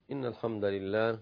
إن الحمد لله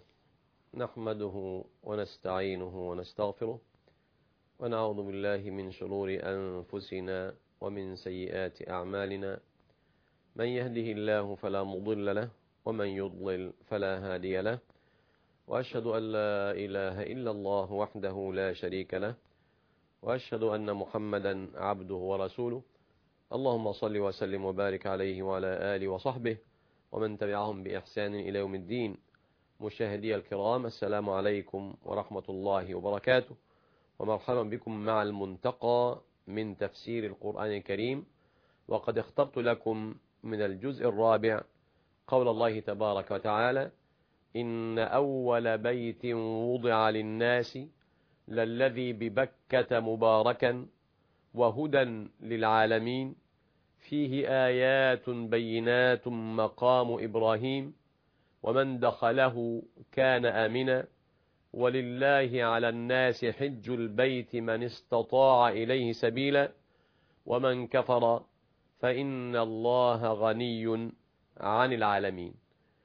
نحمده ونستعينه ونستغفره ونعوذ بالله من شرور أنفسنا ومن سيئات أعمالنا. من يهده الله فلا مضل له ومن يضلل فلا هادي له، وأشهد أن لا إله إلا الله وحده لا شريك له، وأشهد أن محمدا عبده ورسوله. اللهم صل وسلم وبارك عليه وعلى آله وصحبه ومن تبعهم بإحسان إلى يوم الدين. مشاهدي الكرام، السلام عليكم ورحمة الله وبركاته، ومرحبا بكم مع المنتقى من تفسير القرآن الكريم. وقد اخترت لكم من الجزء الرابع قول الله تبارك وتعالى: إن أول بيت وضع للناس للذي ببكة مباركا وهدى للعالمين فيه آيات بينات مقام إبراهيم ومن دخله كان آمنا ولله على الناس حج البيت من استطاع إليه سبيلا ومن كفر فإن الله غني عن العالمين.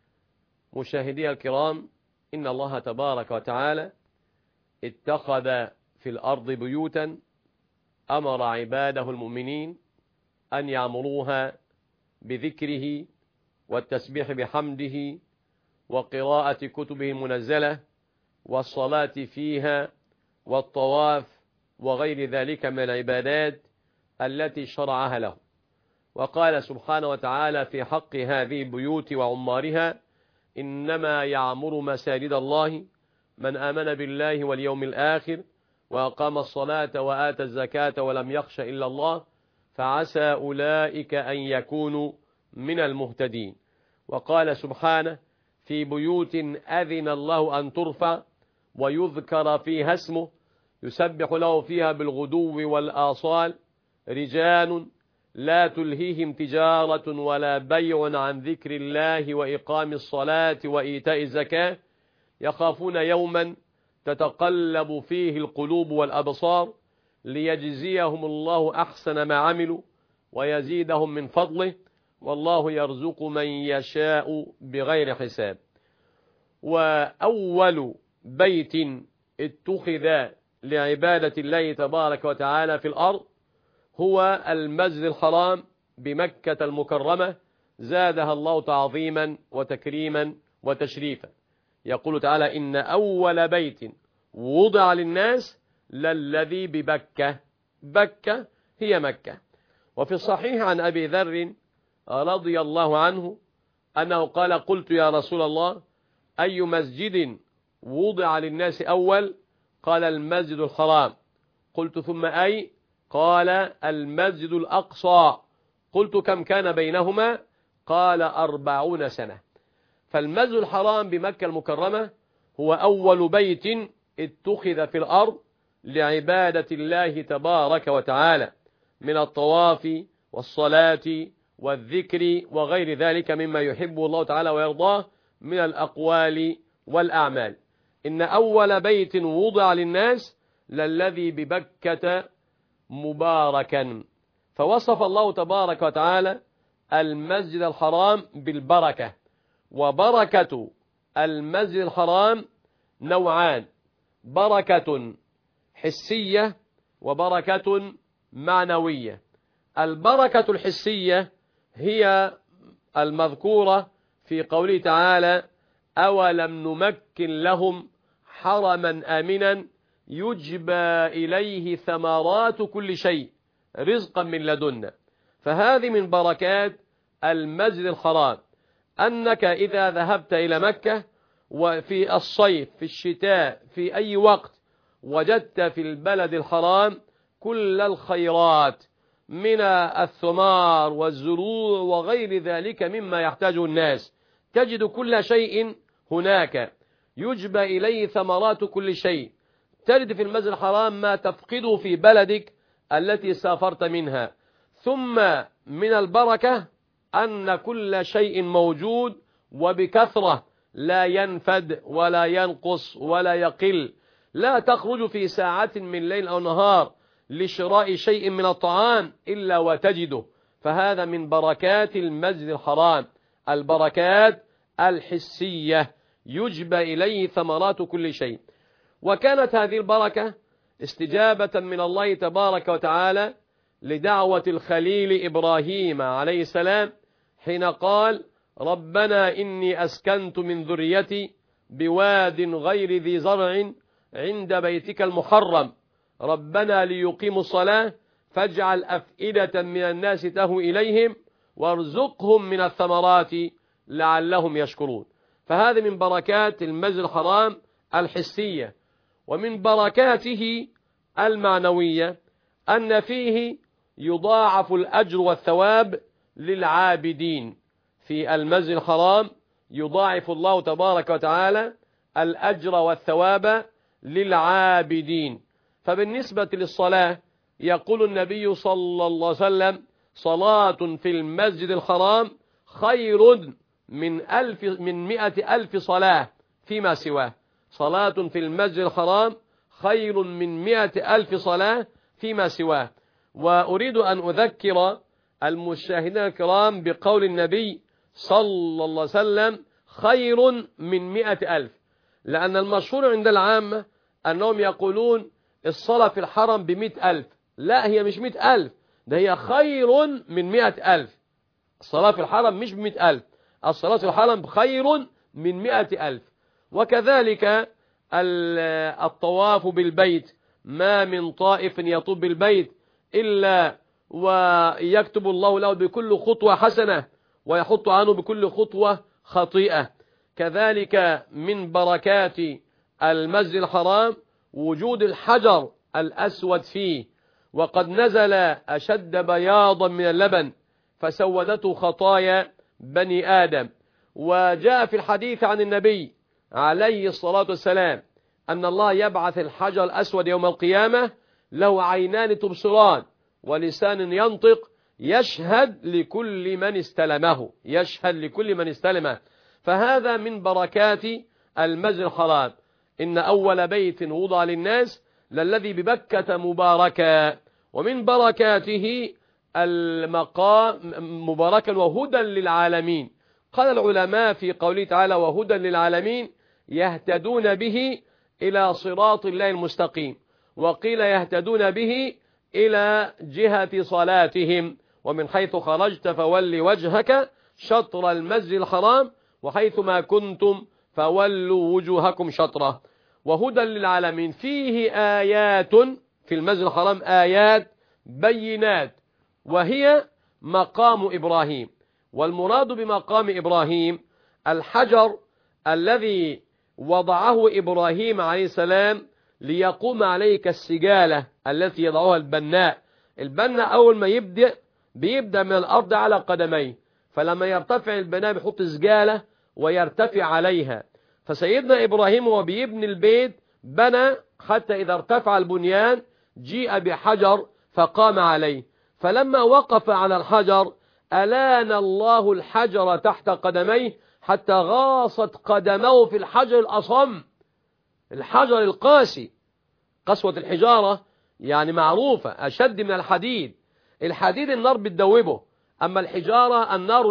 مشاهدي الكرام، إن الله تبارك وتعالى اتخذ في الأرض بيوتا أمر عباده المؤمنين أن يعمروها بذكره والتسبيح بحمده وقراءة كتبه المنزلة والصلاة فيها والطواف وغير ذلك من العبادات التي شرعها له. وقال سبحانه وتعالى في حق هذه البيوت وعمارها: إنما يعمر مساجد الله من آمن بالله واليوم الآخر وأقام الصلاة وآتى الزكاة ولم يخش إلا الله فعسى أولئك أن يكونوا من المهتدين. وقال سبحانه: في بيوت أذن الله أن ترفع ويذكر فيها اسمه يسبح له فيها بالغدو والآصال رجال لا تلهيهم تجارة ولا بيع عن ذكر الله وإقام الصلاة وإيتاء الزكاة يخافون يوما تتقلب فيه القلوب والأبصار ليجزيهم الله أحسن ما عملوا ويزيدهم من فضله والله يرزق من يشاء بغير حساب. وأول بيت اتخذ لعبادة الله تبارك وتعالى في الأرض هو المسجد الحرام بمكة المكرمة، زادها الله تعظيما وتكريما وتشريفا. يقول تعالى: إن أول بيت وضع للناس للذي ببكة. بكة هي مكة. وفي الصحيح عن أبي ذر رضي الله عنه أنه قال: قلت يا رسول الله أي مسجد وضع للناس أول؟ قال: المسجد الحرام. قلت: ثم أي؟ قال: المسجد الأقصى. قلت: كم كان بينهما؟ قال: 40 سنة. فالمسجد الحرام بمكة المكرمة هو أول بيت اتخذ في الأرض لعبادة الله تبارك وتعالى من الطواف والصلاة والذكر وغير ذلك مما يحبه الله تعالى ويرضاه من الأقوال والأعمال. إن أول بيت وضع للناس للذي ببكة مباركا. فوصف الله تبارك وتعالى المسجد الحرام بالبركة. وبركة المسجد الحرام نوعان: بركة حسية وبركة معنوية. البركة الحسية هي المذكورة في قوله تعالى: أولم نمكن لهم حرما آمنا يجبى إليه ثمرات كل شيء رزقا من لدنا. فهذه من بركات المسجد الحرام، أنك إذا ذهبت إلى مكة وفي الصيف في الشتاء في أي وقت وجدت في البلد الحرام كل الخيرات من الثمار والزروع وغير ذلك مما يحتاجه الناس. تجد كل شيء هناك، يجبى إليه ثمرات كل شيء. تجد في المسجد الحرام ما تفقده في بلدك التي سافرت منها. ثم من البركة أن كل شيء موجود وبكثرة، لا ينفد ولا ينقص ولا يقل. لا تخرج في ساعة من ليل أو نهار لشراء شيء من الطعام إلا وتجده. فهذا من بركات المسجد الحرام. البركات الحسية يجبى إليه ثمرات كل شيء. وكانت هذه البركة استجابة من الله تبارك وتعالى لدعوة الخليل إبراهيم عليه السلام حين قال: ربنا إني أسكنت من ذريتي بواد غير ذي زرع عند بيتك المحرم ربنا ليقيموا الصلاة فاجعل أفئدة من الناس تهوي إليهم وارزقهم من الثمرات لعلهم يشكرون. فهذه من بركات المسجد الحرام الحسية. ومن بركاته المعنوية أن فيه يضاعف الأجر والثواب للعابدين. في المسجد الحرام يضاعف الله تبارك وتعالى الأجر والثواب للعابدين. فبالنسبة للصلاة يقول النبي صلى الله عليه وسلم: صلاة في المسجد الحرام خير من 100,000 صلاة فيما سواه. صلاة في المسجد الحرام خير من 100,000 صلاة فيما سواه. وأريد أن أذكر المشاهدين الكرام بقول النبي صلى الله عليه وسلم: خير من 100,000. لأن المشهور عند العامة أنهم يقولون الصلاة في الحرم ب100,000. لا، هي مش 100,000، ده هي خير من 100,000. الصلاة في الحرم مش ب100,000، الصلاة في الحرم خير من 100,000. وكذلك الطواف بالبيت، ما من طائف يطوف بالبيت إلا ويكتب الله له بكل خطوة حسنة ويحط عنه بكل خطوة خطيئة. كذلك من بركات المسجد الحرام وجود الحجر الأسود فيه، وقد نزل أشد بياضا من اللبن فسودته خطايا بني آدم. وجاء في الحديث عن النبي عليه الصلاة والسلام أن الله يبعث الحجر الأسود يوم القيامة له عينان تبصران ولسان ينطق يشهد لكل من استلمه، يشهد لكل من استلمه. فهذا من بركات المسجد الحرام. إن أول بيت وضع للناس للذي ببكة مباركا. ومن بركاته المقام مباركا وهدى للعالمين. قال العلماء في قوله تعالى: وهدى للعالمين، يهتدون به إلى صراط الله المستقيم. وقيل يهتدون به إلى جهة صلاتهم. ومن حيث خرجت فول وجهك شطر المسجد الحرام وحيث ما كنتم فولوا وجوهكم شطره. وهدى للعالمين فيه آيات، في المسجد الحرام آيات بينات، وهي مقام إبراهيم. والمراد بمقام إبراهيم الحجر الذي وضعه إبراهيم عليه السلام ليقوم عليه كالسجالة التي يضعها البناء. البناء أول ما بيبدأ من الأرض على قدميه، فلما يرتفع البناء بيحط سجالة ويرتفع عليها. فسيدنا إبراهيم وهو بيبني البيت بنى حتى إذا ارتفع البنيان جيء بحجر فقام عليه. فلما وقف على الحجر ألان الله الحجر تحت قدميه حتى غاصت قدمه في الحجر الأصم، الحجر القاسي. قسوة الحجارة يعني معروفة، أشد من الحديد. الحديد النار بتذوبه، أما الحجارة النار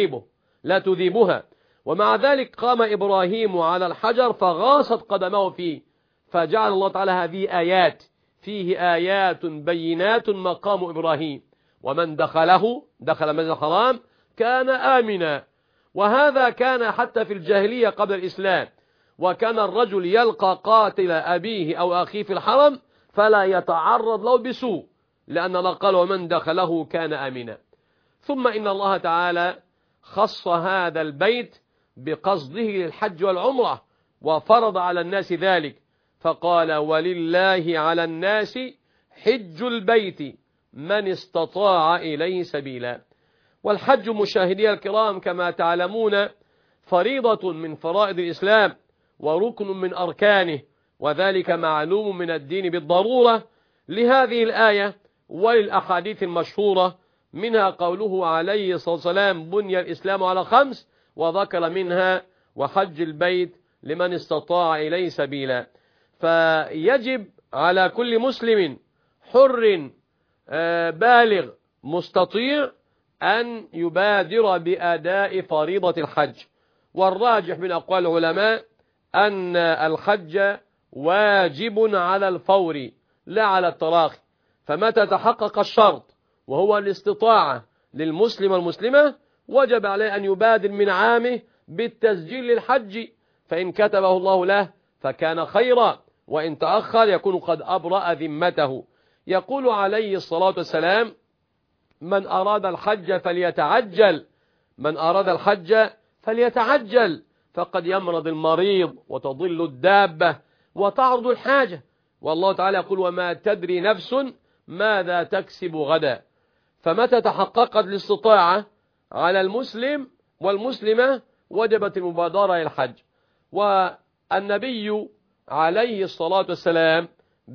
لا تذيبها. ومع ذلك قام إبراهيم على الحجر فغاصت قدمه فيه، فجعل الله تعالى هذه آيات، فيه آيات بينات مقام إبراهيم، ومن دخل المسجد الحرام كان آمنا. وهذا كان حتى في الجاهلية قبل الإسلام، وكان الرجل يلقى قاتل أبيه أو أخيه في الحرم فلا يتعرض له بسوء، لأن الله قال: ومن دخله كان آمنا. ثم إن الله تعالى خص هذا البيت بقصده للحج والعمرة وفرض على الناس ذلك، فقال: ولله على الناس حج البيت من استطاع إليه سبيلا. والحج مشاهدي الكرام كما تعلمون فريضة من فرائض الإسلام وركن من أركانه، وذلك معلوم من الدين بالضرورة لهذه الآية وللأحاديث المشهورة، منها قوله عليه الصلاة والسلام: بني الإسلام على 5، وذكر منها وحج البيت لمن استطاع إليه سبيلا. فيجب على كل مسلم حر بالغ مستطيع أن يبادر بأداء فريضة الحج. والراجح من أقوال العلماء أن الحج واجب على الفور لا على التراخي، فمتى تحقق الشرط وهو الاستطاعة للمسلم والمسلمة وجب عليه أن يبادر من عامه بالتسجيل للحج، فإن كتبه الله له فكان خيرا، وإن تأخر يكون قد أبرأ ذمته. يقول عليه الصلاة والسلام: من أراد الحج فليتعجل، من أراد الحج فليتعجل، فقد يمرض المريض وتضل الدابة وتعرض الحاجة، والله تعالى يقول: وما تدري نفس ماذا تكسب غدا. فمتى تحققت الاستطاعة على المسلم والمسلمة وجبت المبادرة إلى الحج. والنبي عليه الصلاة والسلام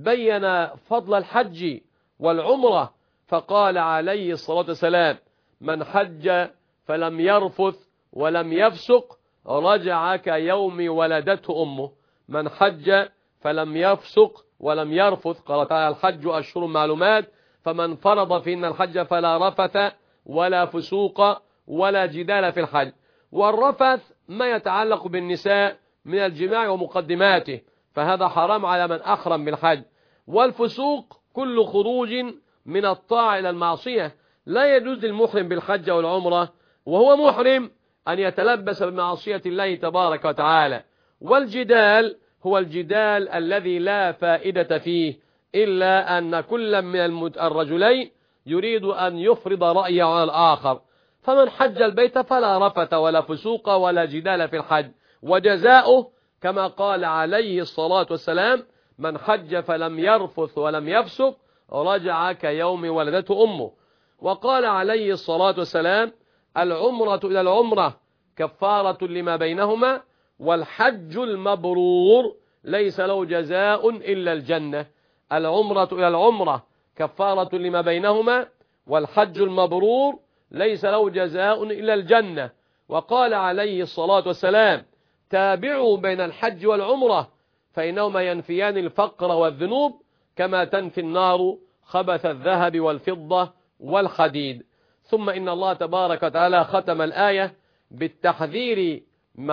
بين فضل الحج والعمرة، فقال عليه الصلاة والسلام: من حج فلم يرفث ولم يفسق رجع كيوم ولدته أمه. من حج فلم يفسق ولم يرفث، قال تعالى: الحج أشهر معلومات، فمن فرض فيهن الحج فلا رفث ولا فسوق ولا جدال في الحج. والرفث ما يتعلق بالنساء من الجماع ومقدماته، فهذا حرام على من أحرم بالحج. والفسوق كل خروج من الطاعة إلى المعصية، لا يجوز للمحرم بالحج والعمرة وهو محرم أن يتلبس بمعصية الله تبارك وتعالى. والجدال هو الجدال الذي لا فائدة فيه إلا أن كل من الرجلين يريد أن يفرض رأيه على الآخر. فمن حج البيت فلا رفث ولا فسوق ولا جدال في الحج، وجزاؤه كما قال عليه الصلاة والسلام: من حج فلم يرفث ولم يفسق رجع كيوم ولدته أمه. وقال عليه الصلاة والسلام: العمرة إلى العمرة كفارة لما بينهما، والحج المبرور ليس له جزاء إلا الجنة. العمرة إلى العمرة كفارة لما بينهما، والحج المبرور ليس له جزاء إلا الجنة. وقال عليه الصلاة والسلام: تابعوا بين الحج والعمرة فإنهما ينفيان الفقر والذنوب كما تنفي النار خبث الذهب والفضة والحديد. ثم إن الله تبارك وتعالى ختم الآية بالتحذير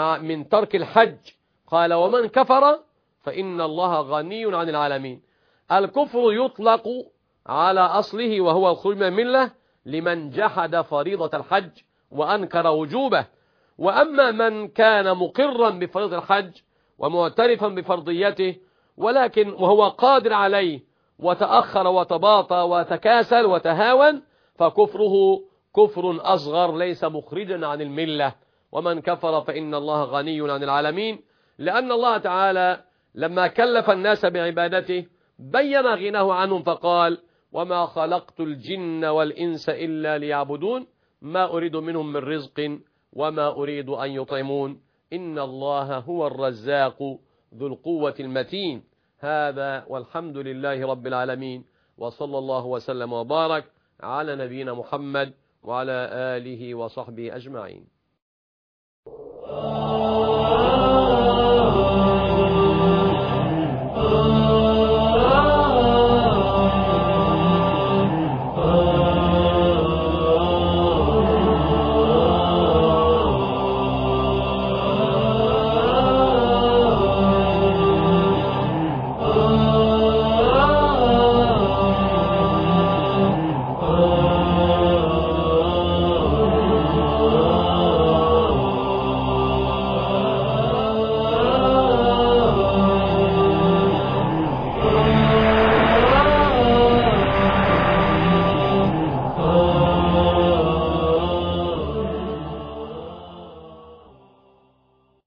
من ترك الحج، قال: ومن كفر فإن الله غني عن العالمين. الكفر يطلق على أصله وهو الخروج من الملة لمن جحد فريضة الحج وأنكر وجوبه. وأما من كان مقرا بفريضة الحج ومعترفا بفرضيته ولكن وهو قادر عليه وتأخر وتباطى وتكاسل وتهاون، فكفره كفر أصغر ليس مخرجا عن الملة. ومن كفر فإن الله غني عن العالمين، لأن الله تعالى لما كلف الناس بعبادته بين غناه عنهم فقال: وما خلقت الجن والإنس إلا ليعبدون ما أريد منهم من رزق وما أريد أن يطعمون إن الله هو الرزاق ذو القوة المتين. هذا والحمد لله رب العالمين، وصلى الله وسلم وبارك على نبينا محمد وعلى آله وصحبه أجمعين.